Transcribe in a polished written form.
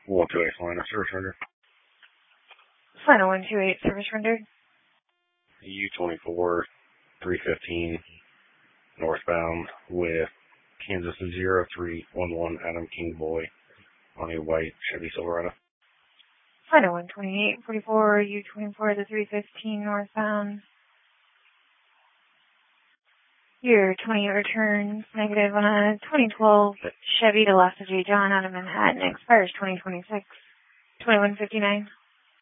128 Salina, service render. Final 128, service rendered. U-24, 315, northbound with Kansas 0311 Adam King Boy on a white Chevy Silverado. Final 128, 44, U-24, the 315, northbound. Your 28 returns negative on a 2012 Chevy to Lassa J. John out of Manhattan. Expires 2026. 2159.